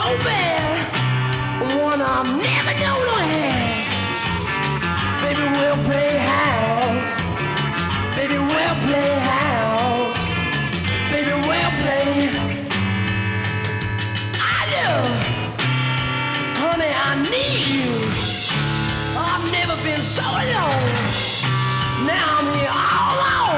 so bad, one I'm never gonna have. Baby, we'll play house. Baby, we'll play